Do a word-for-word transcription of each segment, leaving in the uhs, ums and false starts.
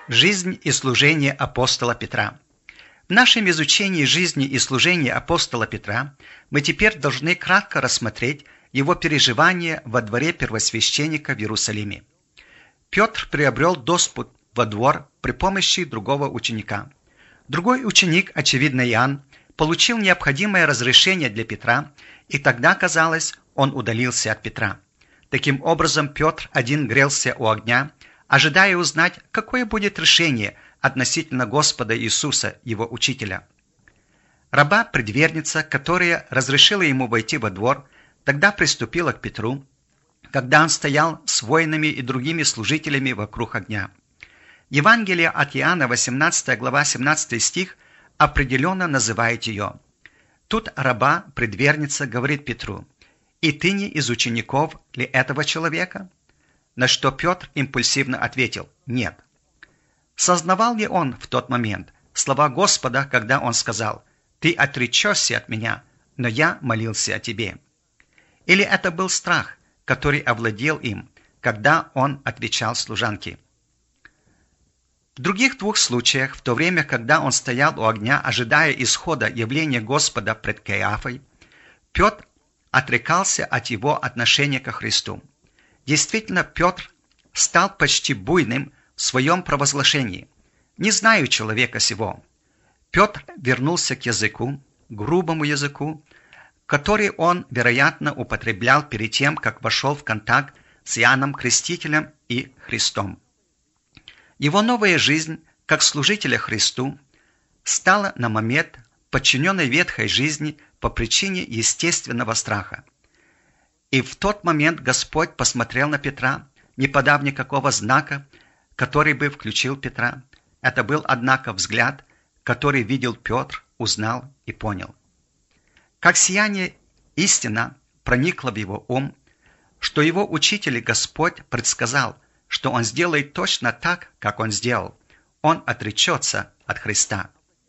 Жизнь и служение апостола Петра. В нашем изучении жизни и служения апостола Петра мы теперь должны кратко рассмотреть его переживания во дворе первосвященника в Иерусалиме. Петр приобрел доступ во двор при помощи другого ученика. Другой ученик, очевидно Иоанн, получил необходимое разрешение для Петра, и тогда, казалось, он удалился от Петра. Таким образом, Петр один грелся у огня, ожидая узнать, какое будет решение относительно Господа Иисуса, его учителя. Раба-предверница, которая разрешила ему войти во двор, тогда приступила к Петру, когда он стоял с воинами и другими служителями вокруг огня. Евангелие от Иоанна, восемнадцатая глава, семнадцатый стих, определенно называет ее. Тут раба-предверница говорит Петру: «И ты не из учеников ли этого человека?» На что Петр импульсивно ответил: «Нет». Сознавал ли он в тот момент слова Господа, когда он сказал: «Ты отречешься от меня, но я молился о тебе»? Или это был страх, который овладел им, когда он отвечал служанке? В других двух случаях, в то время, когда он стоял у огня, ожидая исхода явления Господа пред Каиафой, Петр отрекался от его отношения ко Христу. Действительно, Петр стал почти буйным в своем провозглашении. «Не знаю человека сего». Петр вернулся к языку, грубому языку, который он, вероятно, употреблял перед тем, как вошел в контакт с Иоанном Крестителем и Христом. Его новая жизнь, как служителя Христу, стала на момент подчиненной ветхой жизни по причине естественного страха. И в тот момент Господь посмотрел на Петра, не подав никакого знака, который бы включил Петра. Это был, однако, взгляд, который видел Петр, узнал и понял. Как сияние истина проникла в его ум, что его учитель и Господь предсказал, что он сделает точно так, как он сделал. Он отречется от Христа.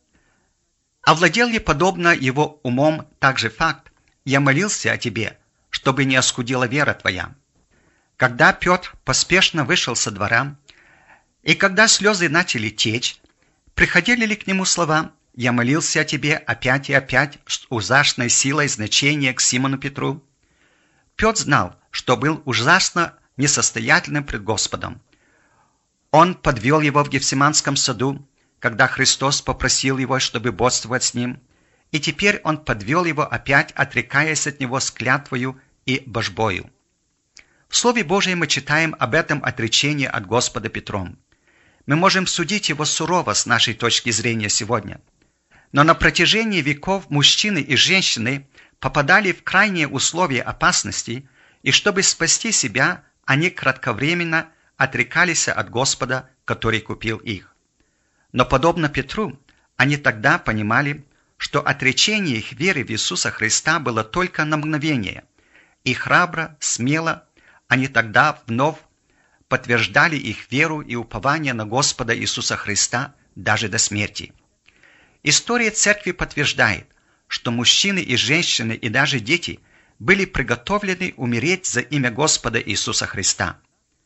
Овладел ли подобно его умом также факт: «Я молился о тебе, чтобы не оскудела вера твоя». Когда Петр поспешно вышел со двора, и когда слезы начали течь, приходили ли к нему слова: «Я молился о тебе опять и опять с ужасной силой значения к Симону Петру»? Петр знал, что был ужасно несостоятельным пред Господом. Он подвел его в Гефсиманском саду, когда Христос попросил его, чтобы бодствовать с ним, и теперь он подвел его опять, отрекаясь от него с клятвою и божбою. В Слове Божьем мы читаем об этом отречении от Господа Петром. Мы можем судить его сурово с нашей точки зрения сегодня. Но на протяжении веков мужчины и женщины попадали в крайние условия опасности, и чтобы спасти себя, они кратковременно отрекались от Господа, который купил их. Но подобно Петру, они тогда понимали, что отречение их веры в Иисуса Христа было только на мгновение, и храбро, смело они тогда вновь подтверждали их веру и упование на Господа Иисуса Христа даже до смерти. История Церкви подтверждает, что мужчины и женщины и даже дети были приготовлены умереть за имя Господа Иисуса Христа.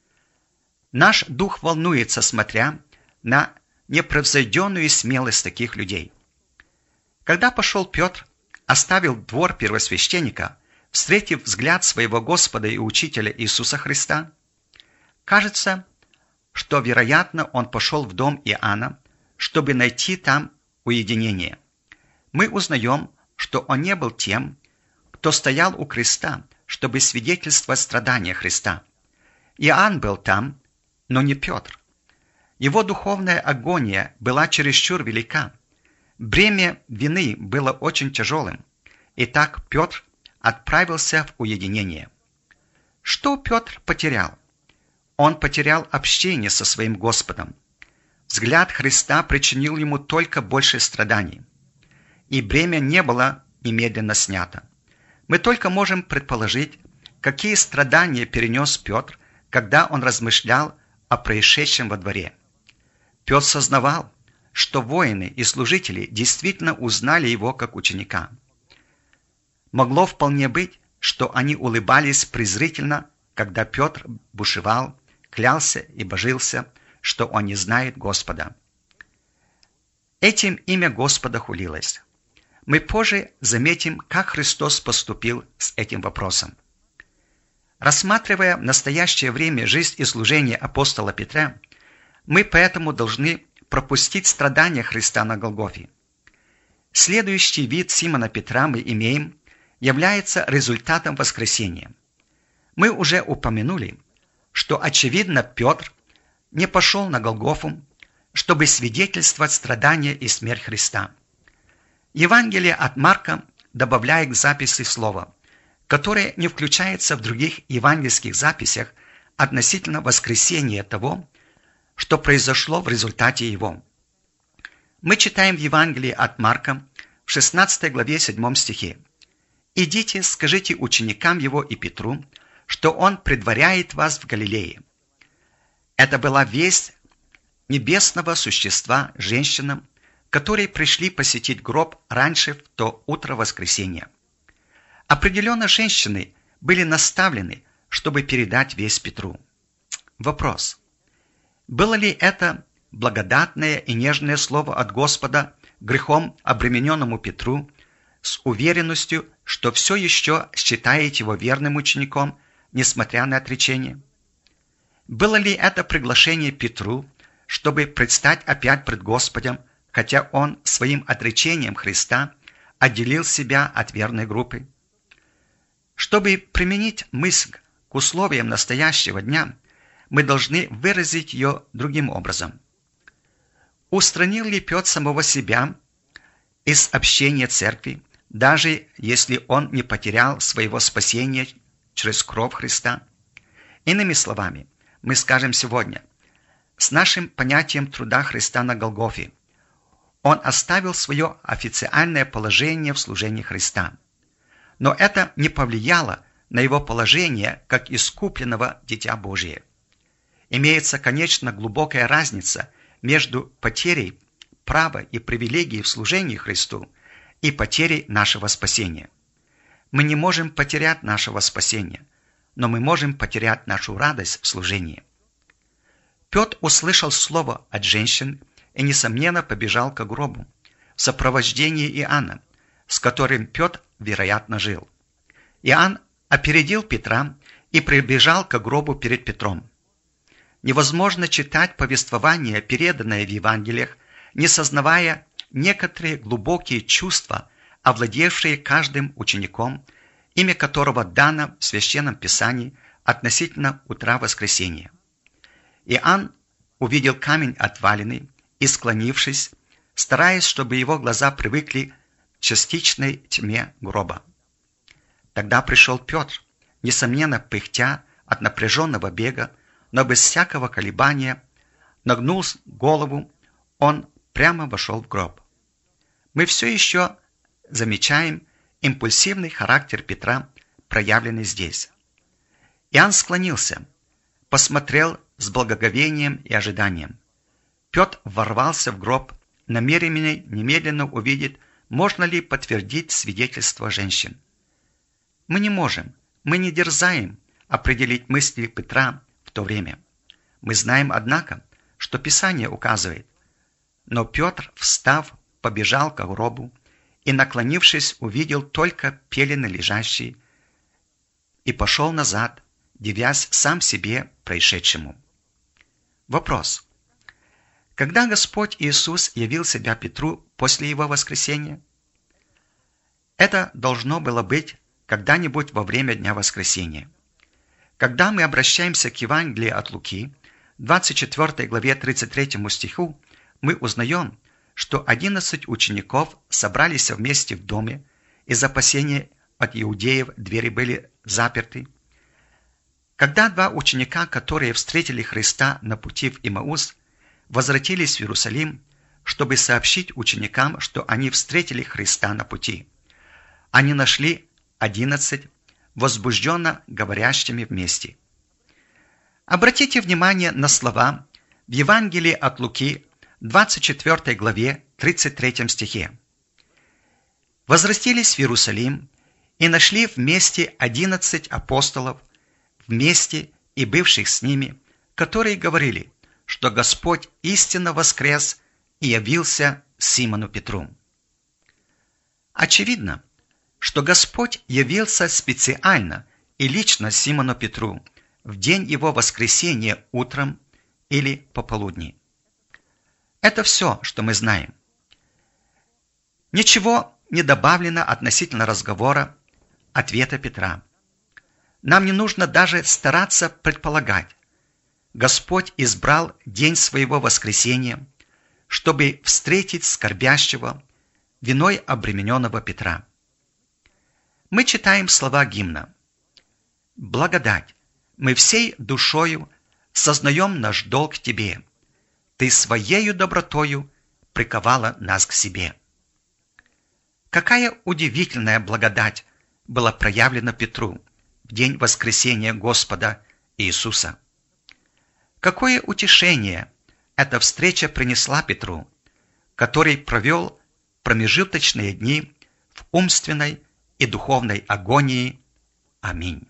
Наш дух волнуется, смотря на непревзойденную смелость таких людей. Когда пошел Петр, оставил двор первосвященника, встретив взгляд своего Господа и Учителя Иисуса Христа, кажется, что, вероятно, он пошел в дом Иоанна, чтобы найти там уединение. Мы узнаем, что он не был тем, кто стоял у креста, чтобы свидетельствовать страдания Христа. Иоанн был там, но не Петр. Его духовная агония была чересчур велика. Бремя вины было очень тяжелым. Итак, Петр отправился в уединение. Что Петр потерял? Он потерял общение со своим Господом. Взгляд Христа причинил ему только больше страданий. И бремя не было немедленно снято. Мы только можем предположить, какие страдания перенес Петр, когда он размышлял о происшедшем во дворе. Петр сознавал, что воины и служители действительно узнали его как ученика. Могло вполне быть, что они улыбались презрительно, когда Петр бушевал, клялся и божился, что он не знает Господа. Этим имя Господа хулилось. Мы позже заметим, как Христос поступил с этим вопросом. Рассматривая в настоящее время жизнь и служение апостола Петра, мы поэтому должны пропустить страдания Христа на Голгофе. Следующий вид Симона Петра мы имеем, является результатом воскресения. Мы уже упомянули, что, очевидно, Петр не пошел на Голгофу, чтобы свидетельствовать страдания и смерть Христа. Евангелие от Марка добавляет к записи слова, которое не включается в других евангельских записях относительно воскресения того, что произошло в результате его. Мы читаем в Евангелии от Марка в шестнадцатой главе седьмом стихе: «Идите, скажите ученикам его и Петру, что он предваряет вас в Галилее». Это была весть небесного существа женщинам, которые пришли посетить гроб раньше в то утро воскресенья. Определенно женщины были наставлены, чтобы передать весть Петру. Вопрос: было ли это благодатное и нежное слово от Господа грехом обремененному Петру с уверенностью, что все еще считает его верным учеником, несмотря на отречение? Было ли это приглашение Петру, чтобы предстать опять пред Господом, хотя он своим отречением Христа отделил себя от верной группы? Чтобы применить мысль к условиям настоящего дня, мы должны выразить ее другим образом. Устранил ли Петр самого себя из общения церкви, даже если он не потерял своего спасения через кровь Христа? Иными словами, мы скажем сегодня, с нашим понятием труда Христа на Голгофе, он оставил свое официальное положение в служении Христа. Но это не повлияло на его положение как искупленного Дитя Божие. Имеется, конечно, глубокая разница между потерей права и привилегий в служении Христу и потерей нашего спасения. Мы не можем потерять нашего спасения, но мы можем потерять нашу радость в служении. Петр услышал слово от женщин и, несомненно, побежал к гробу в сопровождении Иоанна, с которым Петр, вероятно, жил. Иоанн опередил Петра и прибежал к гробу перед Петром. Невозможно читать повествование, переданное в Евангелиях, не сознавая некоторые глубокие чувства, овладевшие каждым учеником, имя которого дано в Священном Писании относительно утра воскресения. Иоанн увидел камень отваленный и, склонившись, стараясь, чтобы его глаза привыкли к частичной тьме гроба. Тогда пришел Петр, несомненно пыхтя от напряженного бега, но без всякого колебания, нагнул голову, он прямо вошел в гроб. Мы все еще замечаем импульсивный характер Петра, проявленный здесь. Иоанн склонился, посмотрел с благоговением и ожиданием. Петр ворвался в гроб, намеренный немедленно увидеть, можно ли подтвердить свидетельство женщин. Мы не можем, мы не дерзаем определить мысли Петра в то время. Мы знаем, однако, что Писание указывает. Но Петр, встав, побежал к гробу и, наклонившись, увидел только пелены лежащие и пошел назад, дивясь сам себе происшедшему. Вопрос: когда Господь Иисус явил себя Петру после его воскресения? Это должно было быть когда-нибудь во время Дня Воскресения. Когда мы обращаемся к Евангелию от Луки, двадцать четвёртой главе тридцать третьему стиху, мы узнаем, что одиннадцать учеников собрались вместе в доме, из опасения от иудеев двери были заперты. Когда два ученика, которые встретили Христа на пути в Имаус, возвратились в Иерусалим, чтобы сообщить ученикам, что они встретили Христа на пути, они нашли одиннадцать возбужденно говорящими вместе. Обратите внимание на слова в Евангелии от Луки, двадцать четвёртой главе, тридцать третьем стихе. «Возвратились в Иерусалим и нашли вместе одиннадцать апостолов, вместе и бывших с ними, которые говорили, что Господь истинно воскрес и явился Симону Петру. Очевидно, что Господь явился специально и лично Симону Петру в день его воскресения утром или пополудни. Это все, что мы знаем. Ничего не добавлено относительно разговора, ответа Петра. Нам не нужно даже стараться предполагать. Господь избрал день своего воскресения, чтобы встретить скорбящего, виной обремененного Петра. Мы читаем слова гимна. «Благодать, мы всей душою сознаем наш долг Тебе. Ты своею добротою приковала нас к себе». Какая удивительная благодать была проявлена Петру в день воскресения Господа Иисуса. Какое утешение эта встреча принесла Петру, который провел промежуточные дни в умственной и духовной агонии. Аминь.